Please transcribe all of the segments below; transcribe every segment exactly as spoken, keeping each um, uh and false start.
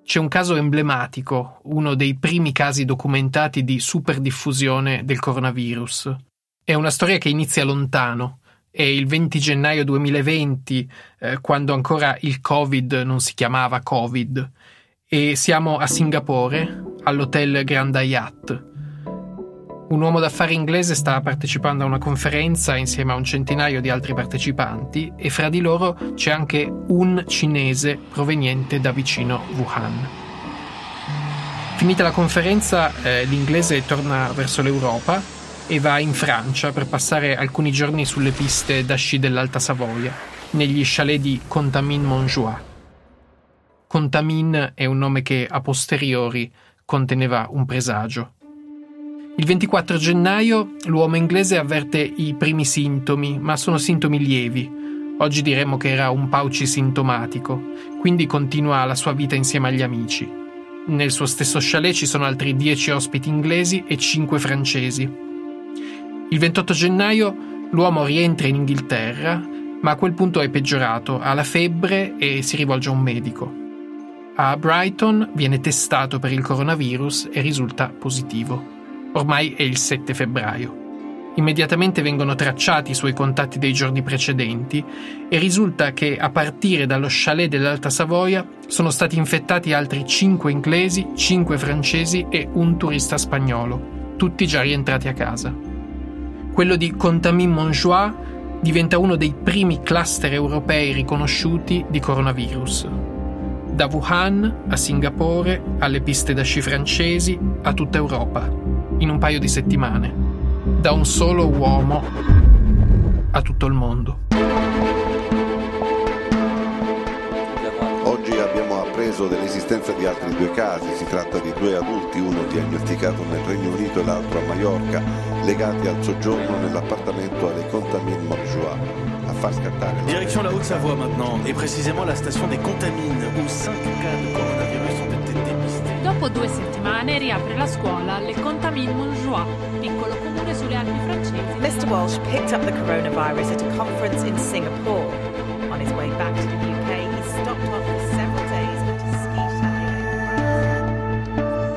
c'è un caso emblematico, uno dei primi casi documentati di superdiffusione del coronavirus. È una storia che inizia lontano. È il venti gennaio duemilaventi, eh, quando ancora il Covid non si chiamava Covid, e siamo a Singapore, all'hotel Grand Hyatt. Un uomo d'affari inglese sta partecipando a una conferenza insieme a un centinaio di altri partecipanti e fra di loro c'è anche un cinese proveniente da vicino Wuhan. Finita la conferenza, eh, l'inglese torna verso l'Europa e va in Francia per passare alcuni giorni sulle piste da sci dell'Alta Savoia, negli chalet di Contamine-Montjoie. Contamine è un nome che a posteriori conteneva un presagio. Il ventiquattro gennaio l'uomo inglese avverte i primi sintomi, ma sono sintomi lievi. Oggi diremmo che era un paucisintomatico, quindi continua la sua vita insieme agli amici. Nel suo stesso chalet ci sono altri dieci ospiti inglesi e cinque francesi. Il ventotto gennaio l'uomo rientra in Inghilterra, ma a quel punto è peggiorato, ha la febbre e si rivolge a un medico. A Brighton viene testato per il coronavirus e risulta positivo. Ormai è il sette febbraio. Immediatamente vengono tracciati i suoi contatti dei giorni precedenti e risulta che a partire dallo chalet dell'Alta Savoia sono stati infettati altri cinque inglesi, cinque francesi e un turista spagnolo, tutti già rientrati a casa. Quello di Contamine-Montjoie diventa uno dei primi cluster europei riconosciuti di coronavirus. Da Wuhan a Singapore, alle piste da sci francesi, a tutta Europa, in un paio di settimane, da un solo uomo a tutto il mondo. Oggi abbiamo appreso dell'esistenza di altri due casi. Si tratta di due adulti, uno diagnosticato nel Regno Unito e l'altro a Maiorca, legati al soggiorno nell'appartamento alle Contamine-Montjoie. A far scattare. Direction la Haute-Savoie maintenant, et précisément la station des Contamines, où cinq cas de coronavirus ont été dépistés. Dopo due settimane riapre la scuola alle Contamine-Montjoie, piccolo comune sulle Alpi francesi. mister Walsh picked up the coronavirus at a conference in Singapore. On his way back to the U K, he stopped off for several days at a ski chalet in France.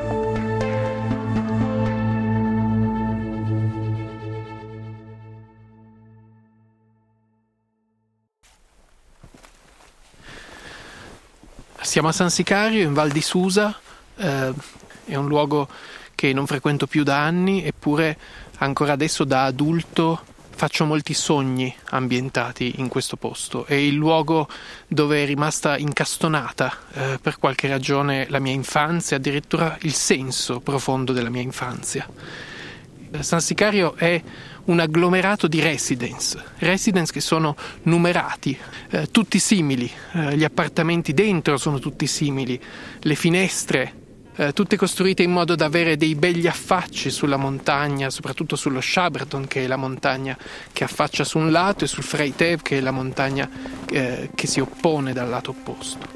Siamo a San Sicario, in Val di Susa. Eh, è un luogo che non frequento più da anni, eppure ancora adesso da adulto faccio molti sogni ambientati in questo posto. È il luogo dove è rimasta incastonata eh, per qualche ragione la mia infanzia, addirittura il senso profondo della mia infanzia. San Sicario è un agglomerato di residence, residence che sono numerati, eh, tutti simili, eh, gli appartamenti dentro sono tutti simili, le finestre, eh, tutte costruite in modo da avere dei begli affacci sulla montagna, soprattutto sullo Shabreton, che è la montagna che affaccia su un lato, e sul Freitev, che è la montagna eh, che si oppone dal lato opposto.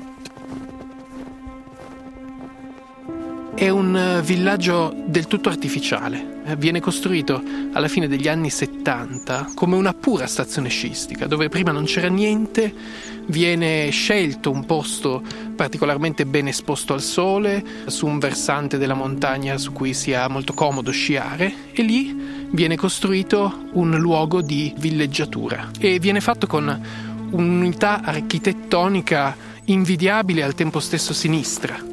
È un villaggio del tutto artificiale. Viene costruito alla fine degli anni settanta come una pura stazione sciistica, dove prima non c'era niente. Viene scelto un posto particolarmente ben esposto al sole, su un versante della montagna su cui sia molto comodo sciare, e lì viene costruito un luogo di villeggiatura. E viene fatto con un'unità architettonica invidiabile e al tempo stesso sinistra.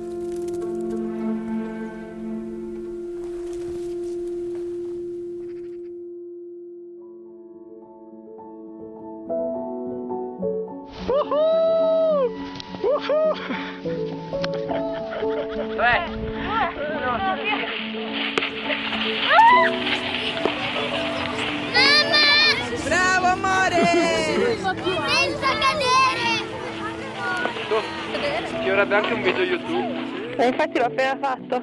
Bravo amore! Senza cadere! Ci avrebbe anche un video YouTube. Eh, infatti l'ho appena fatto.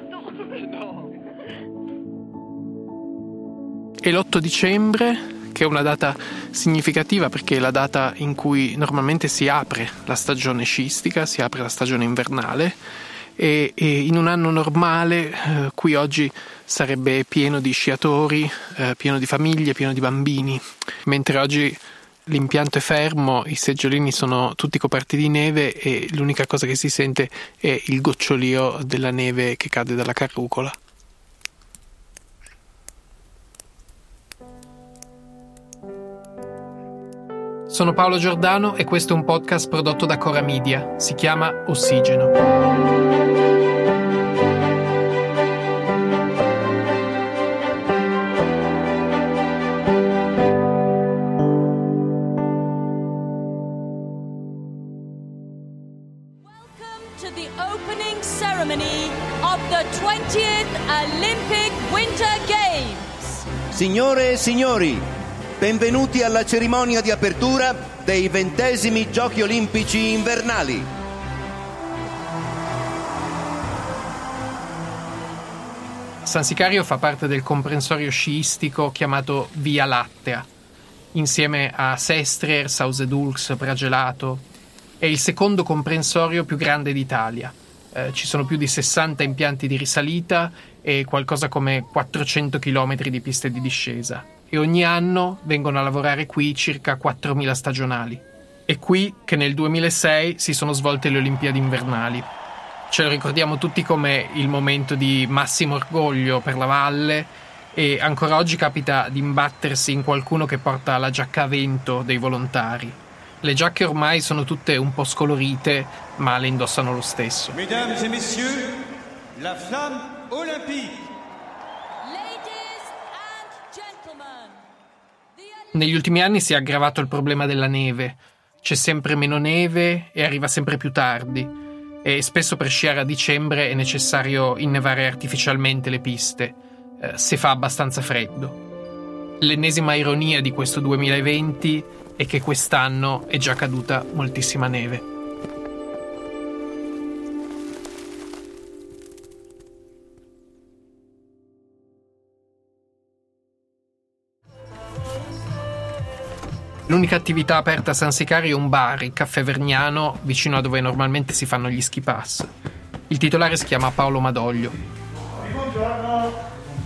È l'otto dicembre, che è una data significativa perché è la data in cui normalmente si apre la stagione sciistica, si apre la stagione invernale, e, e in un anno normale eh, qui oggi sarebbe pieno di sciatori, eh, pieno di famiglie, pieno di bambini, mentre oggi L'impianto è fermo, i seggiolini sono tutti coperti di neve e l'unica cosa che si sente è il gocciolio della neve che cade dalla carrucola. Sono Paolo Giordano e questo è un podcast prodotto da Cora Media. Si chiama Ossigeno. Signore e signori, benvenuti alla cerimonia di apertura dei ventesimi Giochi Olimpici Invernali. San Sicario fa parte del comprensorio sciistico chiamato Via Lattea. Insieme a Sestrier, Sausedulx, Pragelato, è il secondo comprensorio più grande d'Italia. Eh, ci sono più di sessanta impianti di risalita e qualcosa come quattrocento chilometri di piste di discesa. E ogni anno vengono a lavorare qui circa quattromila stagionali. È qui che nel duemilasei si sono svolte le Olimpiadi invernali. Ce lo ricordiamo tutti come il momento di massimo orgoglio per la valle e ancora oggi capita di imbattersi in qualcuno che porta la giacca a vento dei volontari. Le giacche ormai sono tutte un po' scolorite, ma le indossano lo stesso. Mesdames et messieurs, la flamme olympique. Ladies and gentlemen. Negli ultimi anni si è aggravato il problema della neve. C'è sempre meno neve e arriva sempre più tardi. E spesso per sciare a dicembre è necessario innevare artificialmente le piste, eh, se fa abbastanza freddo. L'ennesima ironia di questo duemilaventi è che quest'anno è già caduta moltissima neve. L'unica attività aperta a San Sicario è un bar, il Caffè Vergnano, vicino a dove normalmente si fanno gli ski pass. Il titolare si chiama Paolo Madoglio. Buongiorno.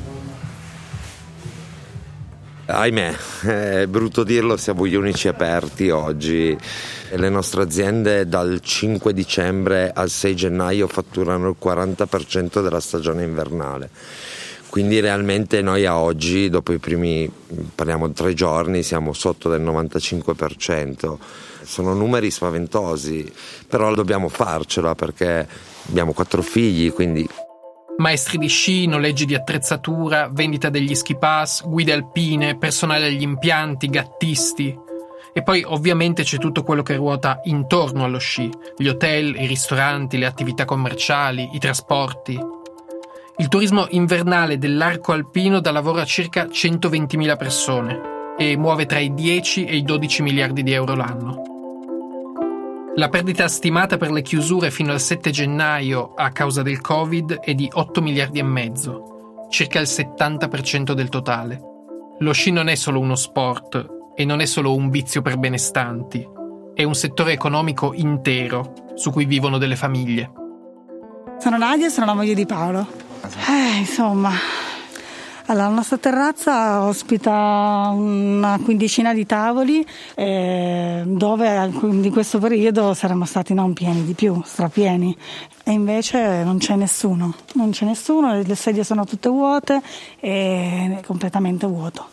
Ahimè, è brutto dirlo, siamo gli unici aperti oggi. Le nostre aziende dal cinque dicembre al sei gennaio fatturano il quaranta per cento della stagione invernale. Quindi realmente noi a oggi, dopo i primi, parliamo di tre giorni, siamo sotto del novantacinque per cento. Sono numeri spaventosi, però dobbiamo farcela perché abbiamo quattro figli, quindi... Maestri di sci, noleggi di attrezzatura, vendita degli ski pass, guide alpine, personale agli impianti, gattisti. E poi ovviamente c'è tutto quello che ruota intorno allo sci, gli hotel, i ristoranti, le attività commerciali, i trasporti. Il turismo invernale dell'arco alpino dà lavoro a circa centoventimila persone e muove tra i dieci e i dodici miliardi di euro l'anno. La perdita stimata per le chiusure fino al sette gennaio a causa del Covid è di otto miliardi e mezzo, circa il settanta per cento del totale. Lo sci non è solo uno sport e non è solo un vizio per benestanti, è un settore economico intero su cui vivono delle famiglie. Sono Nadia e sono la moglie di Paolo. Eh, insomma... Allora, la nostra terrazza ospita una quindicina di tavoli eh, dove in questo periodo saremmo stati non pieni di più, strapieni, e invece non c'è nessuno, non c'è nessuno, le sedie sono tutte vuote e è completamente vuoto.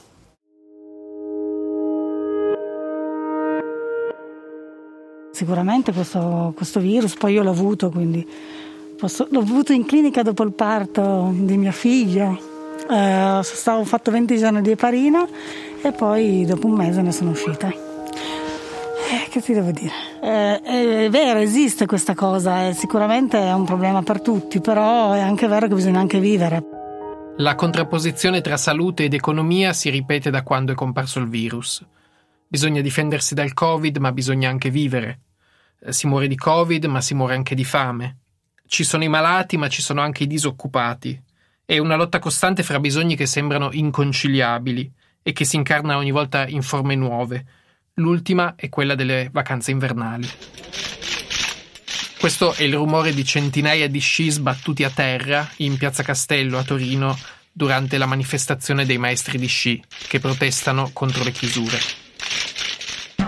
Sicuramente questo, questo virus, poi io l'ho avuto, quindi posso, l'ho avuto in clinica dopo il parto di mio figlio. Uh, stavo, ho fatto venti giorni di eparina e poi dopo un mese ne sono uscita. Eh, che ti devo dire? Eh, è vero, esiste questa cosa, e sicuramente è un problema per tutti, però è anche vero che bisogna anche vivere. La contrapposizione tra salute ed economia si ripete da quando è comparso il virus. Bisogna difendersi dal Covid, ma bisogna anche vivere. Si muore di Covid, ma si muore anche di fame. Ci sono i malati, ma ci sono anche i disoccupati. È una lotta costante fra bisogni che sembrano inconciliabili e che si incarna ogni volta in forme nuove. L'ultima è quella delle vacanze invernali. Questo è il rumore di centinaia di sci sbattuti a terra in Piazza Castello a Torino durante la manifestazione dei maestri di sci che protestano contro le chiusure.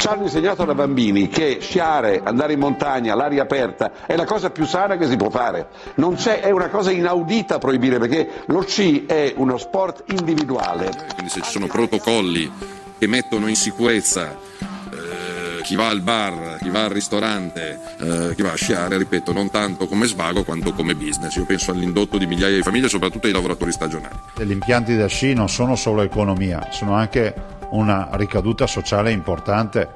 Ci hanno insegnato da bambini che sciare, andare in montagna, all'aria aperta è la cosa più sana che si può fare. Non c'è, è una cosa inaudita proibire, perché lo sci è uno sport individuale. Quindi se ci sono protocolli che mettono in sicurezza eh, chi va al bar, chi va al ristorante, eh, chi va a sciare, ripeto, non tanto come svago quanto come business. Io penso all'indotto di migliaia di famiglie, soprattutto ai lavoratori stagionali. Gli impianti da sci non sono solo economia, sono anche una ricaduta sociale importante.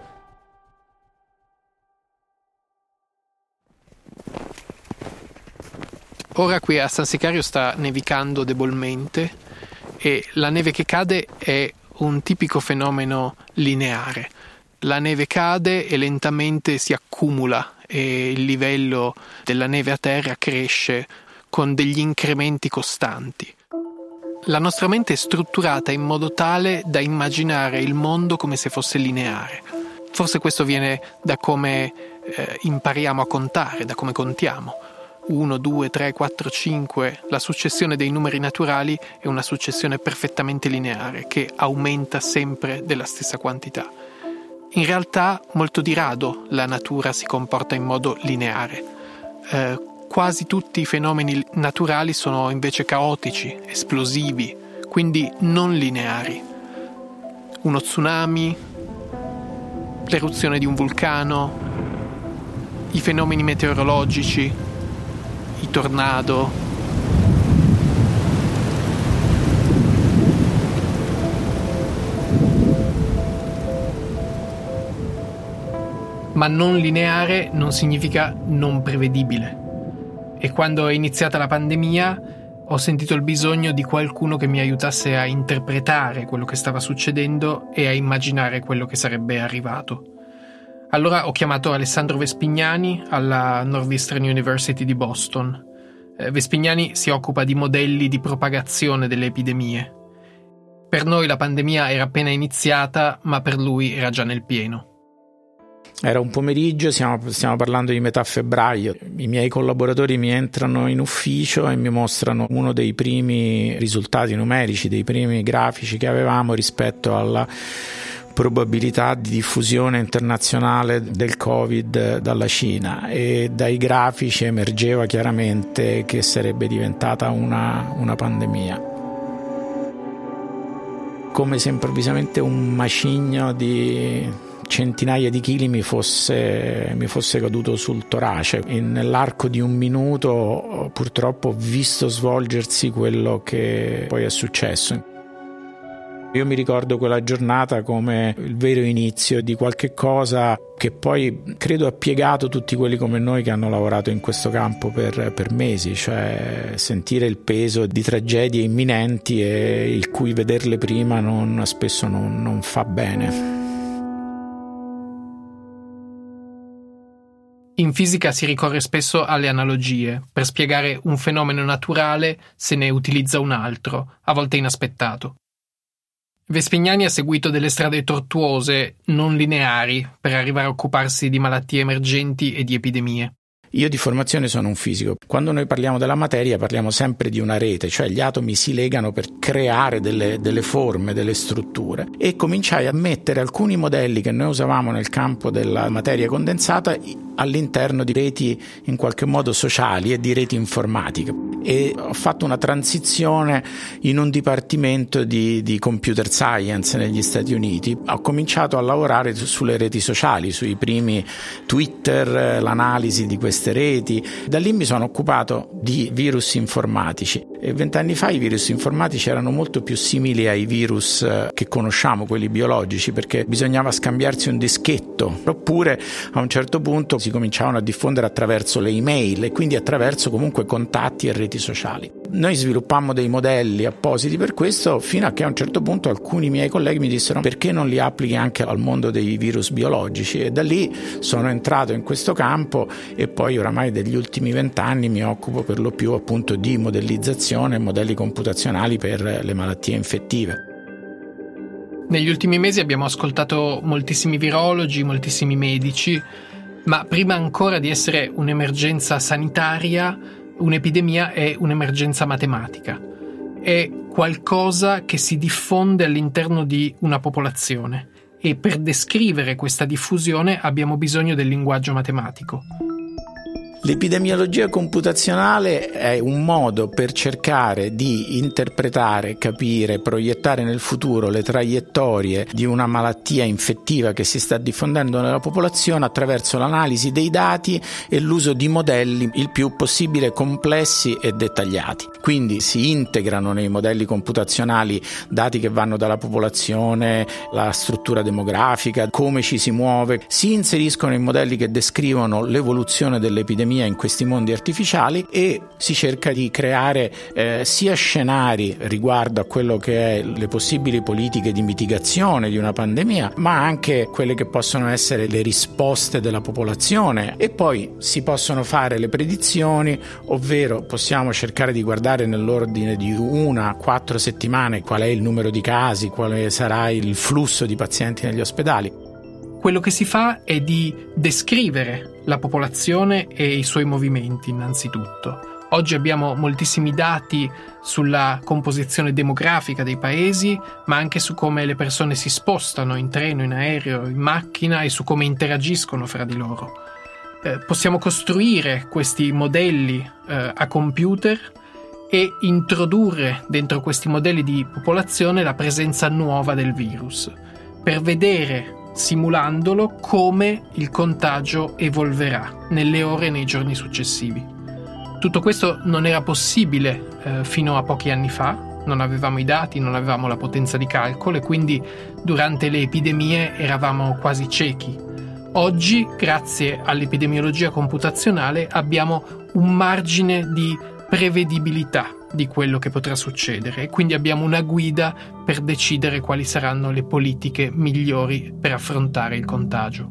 Ora qui a San Sicario sta nevicando debolmente e la neve che cade è un tipico fenomeno lineare. La neve cade e lentamente si accumula e il livello della neve a terra cresce con degli incrementi costanti. La nostra mente è strutturata in modo tale da immaginare il mondo come se fosse lineare. Forse questo viene da come eh, impariamo a contare, da come contiamo. uno, due, tre, quattro, cinque. La successione dei numeri naturali è una successione perfettamente lineare che aumenta sempre della stessa quantità. In realtà, molto di rado la natura si comporta in modo lineare. Eh, Quasi tutti i fenomeni naturali sono invece caotici, esplosivi, quindi non lineari. Uno tsunami, l'eruzione di un vulcano, i fenomeni meteorologici, i tornado. Ma non lineare non significa non prevedibile. E quando è iniziata la pandemia ho sentito il bisogno di qualcuno che mi aiutasse a interpretare quello che stava succedendo e a immaginare quello che sarebbe arrivato. Allora ho chiamato Alessandro Vespignani alla Northeastern University di Boston. Eh, Vespignani si occupa di modelli di propagazione delle epidemie. Per noi la pandemia era appena iniziata, ma per lui era già nel pieno. Era un pomeriggio, stiamo, stiamo parlando di metà febbraio, i miei collaboratori mi entrano in ufficio e mi mostrano uno dei primi risultati numerici, dei primi grafici che avevamo rispetto alla probabilità di diffusione internazionale del Covid dalla Cina, e dai grafici emergeva chiaramente che sarebbe diventata una, una pandemia. Come se improvvisamente un macigno di centinaia di chili mi fosse, mi fosse caduto sul torace e nell'arco di un minuto purtroppo ho visto svolgersi quello che poi è successo. Io mi ricordo quella giornata come il vero inizio di qualche cosa che poi credo ha piegato tutti quelli come noi che hanno lavorato in questo campo per, per mesi, cioè sentire il peso di tragedie imminenti e il cui vederle prima non, spesso non, non fa bene. In fisica si ricorre spesso alle analogie. Per spiegare un fenomeno naturale se ne utilizza un altro, a volte inaspettato. Vespignani ha seguito delle strade tortuose, non lineari, per arrivare a occuparsi di malattie emergenti e di epidemie. Io di formazione sono un fisico. Quando noi parliamo della materia parliamo sempre di una rete, cioè gli atomi si legano per creare delle, delle forme, delle strutture, e cominciai a mettere alcuni modelli che noi usavamo nel campo della materia condensata all'interno di reti in qualche modo sociali e di reti informatiche, e ho fatto una transizione in un dipartimento di, di computer science negli Stati Uniti. Ho cominciato a lavorare sulle reti sociali, sui primi Twitter, l'analisi di queste reti. Da lì mi sono occupato di virus informatici, e vent'anni fa i virus informatici erano molto più simili ai virus che conosciamo, quelli biologici, perché bisognava scambiarsi un dischetto, oppure a un certo punto si cominciavano a diffondere attraverso le email e quindi attraverso comunque contatti e reti sociali. Noi sviluppammo dei modelli appositi per questo, fino a che a un certo punto alcuni miei colleghi mi dissero: perché non li applichi anche al mondo dei virus biologici? E da lì sono entrato in questo campo, e poi oramai degli ultimi vent'anni mi occupo per lo più appunto di modellizzazione e modelli computazionali per le malattie infettive. Negli ultimi mesi abbiamo ascoltato moltissimi virologi, moltissimi medici, ma prima ancora di essere un'emergenza sanitaria, un'epidemia è un'emergenza matematica. È qualcosa che si diffonde all'interno di una popolazione e per descrivere questa diffusione abbiamo bisogno del linguaggio matematico. L'epidemiologia computazionale è un modo per cercare di interpretare, capire, proiettare nel futuro le traiettorie di una malattia infettiva che si sta diffondendo nella popolazione attraverso l'analisi dei dati e l'uso di modelli il più possibile complessi e dettagliati. Quindi si integrano nei modelli computazionali dati che vanno dalla popolazione, la struttura demografica, come ci si muove, si inseriscono in modelli che descrivono l'evoluzione dell'epidemia in questi mondi artificiali e si cerca di creare eh, sia scenari riguardo a quello che è le possibili politiche di mitigazione di una pandemia, ma anche quelle che possono essere le risposte della popolazione, e poi si possono fare le predizioni, ovvero possiamo cercare di guardare nell'ordine di una a quattro settimane qual è il numero di casi, quale sarà il flusso di pazienti negli ospedali. Quello che si fa è di descrivere la popolazione e i suoi movimenti innanzitutto. Oggi abbiamo moltissimi dati sulla composizione demografica dei paesi, ma anche su come le persone si spostano in treno, in aereo, in macchina e su come interagiscono fra di loro. Eh, possiamo costruire questi modelli eh, a computer e introdurre dentro questi modelli di popolazione la presenza nuova del virus, per vedere, simulandolo, come il contagio evolverà nelle ore e nei giorni successivi. Tutto questo non era possibile eh, fino a pochi anni fa, non avevamo i dati, non avevamo la potenza di calcolo e quindi durante le epidemie eravamo quasi ciechi. Oggi, grazie all'epidemiologia computazionale, abbiamo un margine di prevedibilità di quello che potrà succedere e quindi abbiamo una guida per decidere quali saranno le politiche migliori per affrontare il contagio.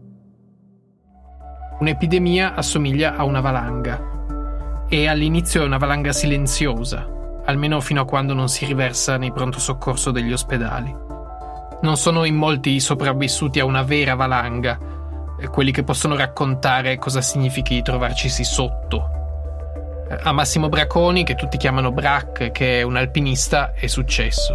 Un'epidemia assomiglia a una valanga e all'inizio è una valanga silenziosa, almeno fino a quando non si riversa nei pronto soccorso degli ospedali. Non sono in molti i sopravvissuti a una vera valanga, quelli che possono raccontare cosa significhi trovarcisi sotto. A Massimo Bracconi, che tutti chiamano Brac, che è un alpinista, è successo.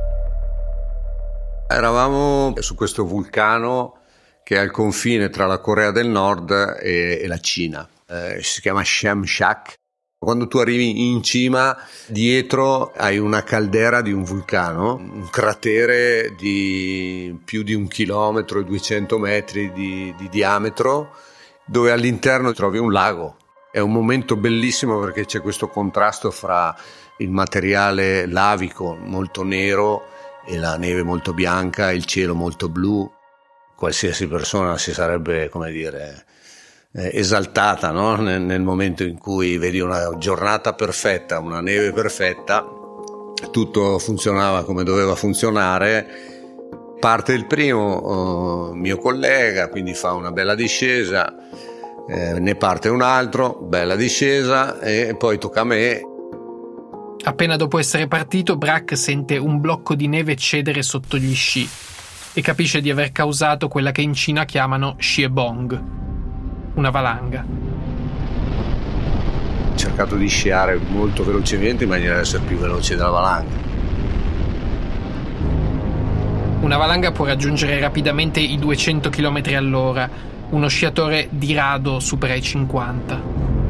Eravamo su questo vulcano che è al confine tra la Corea del Nord e, e la Cina. Eh, si chiama Shamshak. Quando tu arrivi in cima, dietro hai una caldera di un vulcano, un cratere di più di un chilometro e duecento metri di, di diametro, dove all'interno trovi un lago. È un momento bellissimo perché c'è questo contrasto fra il materiale lavico molto nero e la neve molto bianca, il cielo molto blu. Qualsiasi persona si sarebbe, come dire, eh, esaltata, no? nel, nel momento in cui vedi una giornata perfetta, una neve perfetta, tutto funzionava come doveva funzionare. Parte il primo uh, mio collega, quindi fa una bella discesa. Eh, ne parte un altro, bella discesa, e poi tocca a me. Appena dopo essere partito, Brac sente un blocco di neve cedere sotto gli sci e capisce di aver causato quella che in Cina chiamano Xiebong, una valanga. Ho cercato di sciare molto velocemente in maniera da essere più veloce della valanga. Una valanga può raggiungere rapidamente i duecento chilometri all'ora. Uno sciatore di rado supera i cinquanta.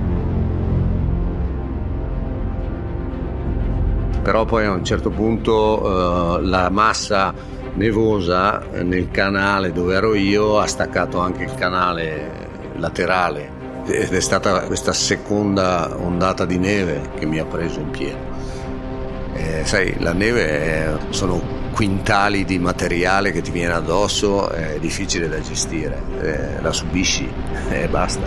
Però poi a un certo punto uh, la massa nevosa nel canale dove ero io ha staccato anche il canale laterale ed è stata questa seconda ondata di neve che mi ha preso in pieno. Eh, sai, la neve è, sono quintali di materiale che ti viene addosso, è difficile da gestire, eh, la subisci e basta.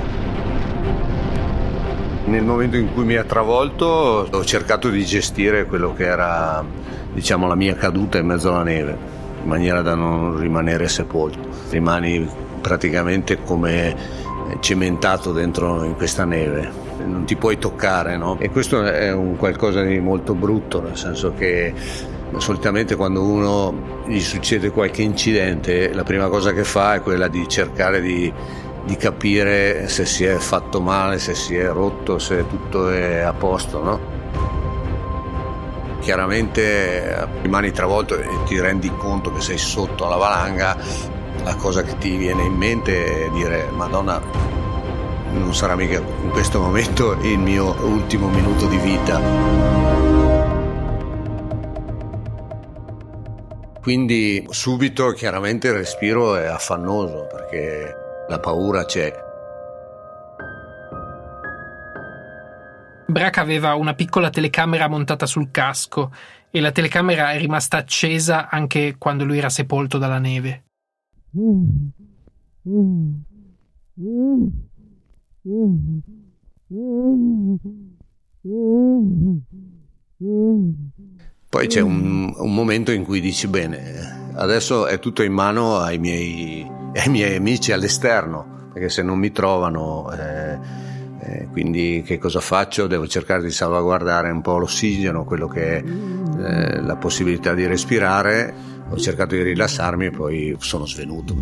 Nel momento in cui mi ha travolto ho cercato di gestire quello che era, diciamo, la mia caduta in mezzo alla neve, in maniera da non rimanere sepolto. Rimani praticamente come cementato dentro in questa neve, non ti puoi toccare, no? E questo è un qualcosa di molto brutto, nel senso che solitamente quando uno gli succede qualche incidente, la prima cosa che fa è quella di cercare di, di capire se si è fatto male, se si è rotto, se tutto è a posto, no? Chiaramente rimani travolto e ti rendi conto che sei sotto la valanga, la cosa che ti viene in mente è dire Madonna, non sarà mica in questo momento il mio ultimo minuto di vita. Quindi subito chiaramente il respiro è affannoso perché la paura c'è. Braque aveva una piccola telecamera montata sul casco e la telecamera è rimasta accesa anche quando lui era sepolto dalla neve. Poi c'è un, un momento in cui dici bene, adesso è tutto in mano ai miei, ai miei amici all'esterno, perché se non mi trovano... Eh, Eh, quindi che cosa faccio? Devo cercare di salvaguardare un po' l'ossigeno, quello che è eh, la possibilità di respirare. Ho cercato di rilassarmi e poi sono svenuto.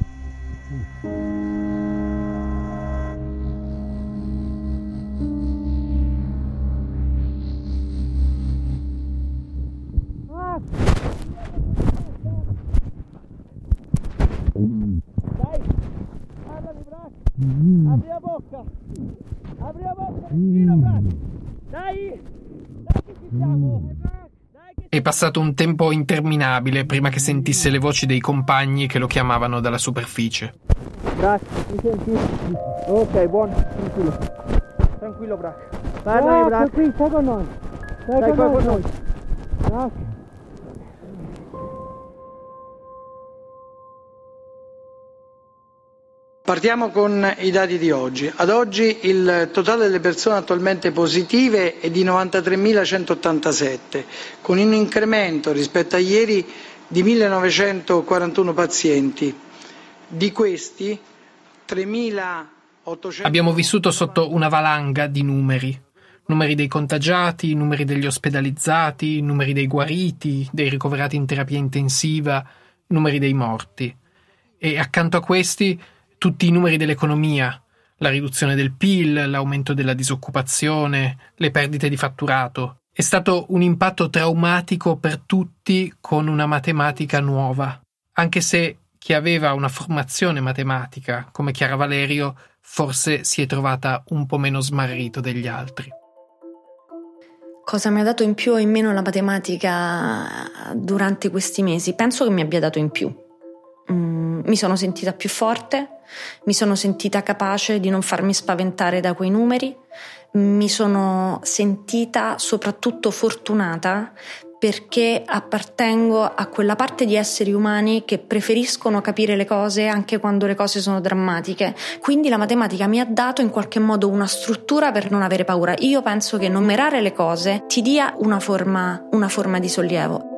Dai, parlami Braque, apri la bocca. Apri la bocca, respira, Braque. Dai, dai che ci siamo. È passato un tempo interminabile prima che sentisse le voci dei compagni che lo chiamavano dalla superficie. Braque, mi senti? Ok, buono, tranquillo. Tranquillo, Braque. Parlami, Braque. Qui, stai con noi. Stai, stai con, con noi. Braque. Partiamo con i dati di oggi. Ad oggi il totale delle persone attualmente positive è di novantatremilacentottantasette, con un incremento rispetto a ieri di millenovecentoquarantuno pazienti. Di questi tremilaottocento... Abbiamo vissuto sotto una valanga di numeri. Numeri dei contagiati, numeri degli ospedalizzati, numeri dei guariti, dei ricoverati in terapia intensiva, numeri dei morti. E accanto a questi tutti i numeri dell'economia, la riduzione del P I L, l'aumento della disoccupazione, le perdite di fatturato. È stato un impatto traumatico per tutti con una matematica nuova, anche se chi aveva una formazione matematica, come Chiara Valerio, forse si è trovata un po' meno smarrito degli altri. Cosa mi ha dato in più o in meno la matematica durante questi mesi? Penso che mi abbia dato in più. Mm, mi sono sentita più forte, mi sono sentita capace di non farmi spaventare da quei numeri, mi sono sentita soprattutto fortunata perché appartengo a quella parte di esseri umani che preferiscono capire le cose anche quando le cose sono drammatiche. Quindi la matematica mi ha dato in qualche modo una struttura per non avere paura. Io penso che numerare le cose ti dia una forma, una forma di sollievo.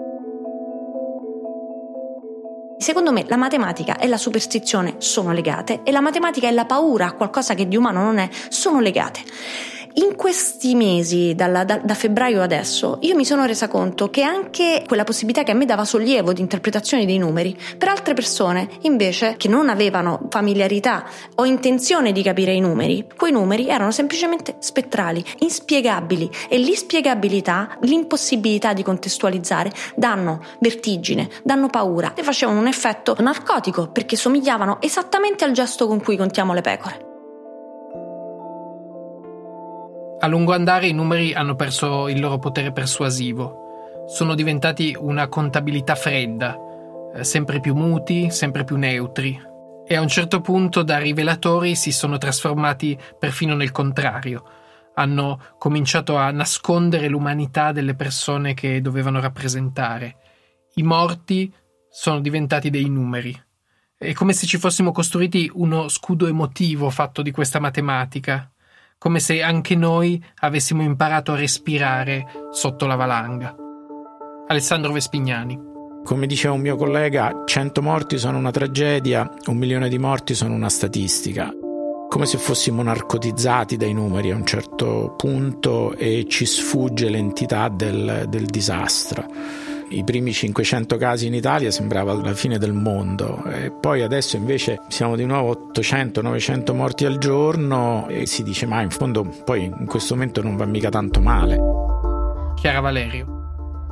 Secondo me la matematica e la superstizione sono legate e la matematica e la paura a qualcosa che di umano non è sono legate. In questi mesi, dalla, da, da febbraio adesso, io mi sono resa conto che anche quella possibilità che a me dava sollievo di interpretazione dei numeri, per altre persone invece che non avevano familiarità o intenzione di capire i numeri, quei numeri erano semplicemente spettrali, inspiegabili, e l'inspiegabilità, l'impossibilità di contestualizzare danno vertigine, danno paura e facevano un effetto narcotico perché somigliavano esattamente al gesto con cui contiamo le pecore. A lungo andare i numeri hanno perso il loro potere persuasivo. Sono diventati una contabilità fredda, sempre più muti, sempre più neutri. E a un certo punto da rivelatori si sono trasformati perfino nel contrario. Hanno cominciato a nascondere l'umanità delle persone che dovevano rappresentare. I morti sono diventati dei numeri. È come se ci fossimo costruiti uno scudo emotivo fatto di questa matematica. Come se anche noi avessimo imparato a respirare sotto la valanga. Alessandro Vespignani. Come diceva un mio collega, cento morti sono una tragedia, un milione di morti sono una statistica. Come se fossimo narcotizzati dai numeri a un certo punto e ci sfugge l'entità del, del disastro. I primi cinquecento casi in Italia sembrava la fine del mondo e poi adesso invece siamo di nuovo ottocento novecento morti al giorno e si dice ma in fondo poi in questo momento non va mica tanto male. Chiara Valerio.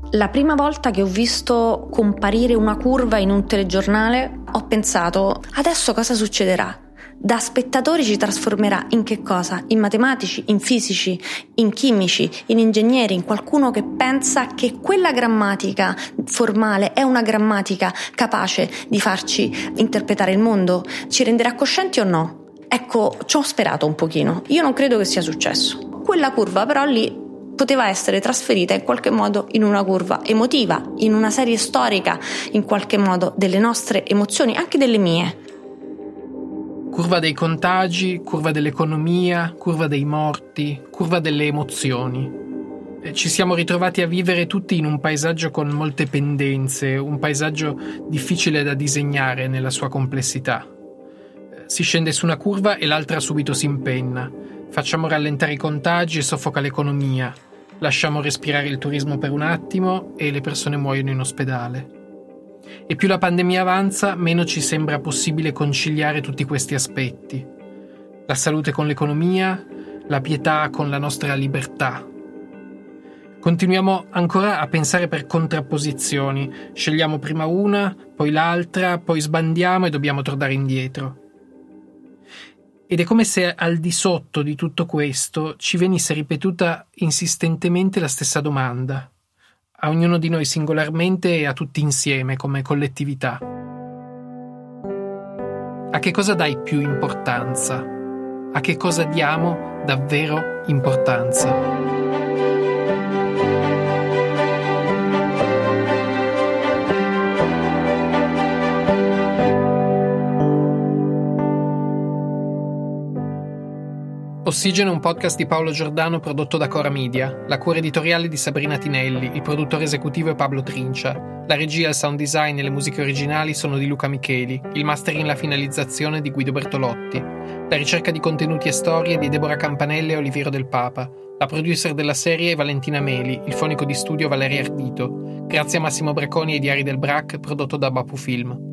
La prima volta che ho visto comparire una curva in un telegiornale ho pensato: adesso cosa succederà? Da spettatori ci trasformerà in che cosa? In matematici, in fisici, in chimici, in ingegneri, in qualcuno che pensa che quella grammatica formale è una grammatica capace di farci interpretare il mondo? Ci renderà coscienti o no? Ecco, ci ho sperato un pochino. Io non credo che sia successo. Quella curva però lì poteva essere trasferita in qualche modo in una curva emotiva, in una serie storica, in qualche modo delle nostre emozioni, anche delle mie. Curva dei contagi, curva dell'economia, curva dei morti, curva delle emozioni. Ci siamo ritrovati a vivere tutti in un paesaggio con molte pendenze, un paesaggio difficile da disegnare nella sua complessità. Si scende su una curva e l'altra subito si impenna. Facciamo rallentare i contagi e soffoca l'economia. Lasciamo respirare il turismo per un attimo e le persone muoiono in ospedale. E più la pandemia avanza, meno ci sembra possibile conciliare tutti questi aspetti. La salute con l'economia, la pietà con la nostra libertà. Continuiamo ancora a pensare per contrapposizioni. Scegliamo prima una, poi l'altra, poi sbandiamo e dobbiamo tornare indietro. Ed è come se al di sotto di tutto questo ci venisse ripetuta insistentemente la stessa domanda. A ognuno di noi singolarmente e a tutti insieme come collettività. A che cosa dai più importanza? A che cosa diamo davvero importanza? Ossigeno è un podcast di Paolo Giordano prodotto da Cora Media, la cura editoriale di Sabrina Tinelli, il produttore esecutivo è Pablo Trincia, la regia, il sound design e le musiche originali sono di Luca Micheli, il mastering e la finalizzazione di Guido Bertolotti, la ricerca di contenuti e storie di Deborah Campanelle e Oliviero Del Papa, la producer della serie è Valentina Meli, il fonico di studio Valeria Ardito, grazie a Massimo Bracconi e ai Diari del Brac prodotto da Bapu Film.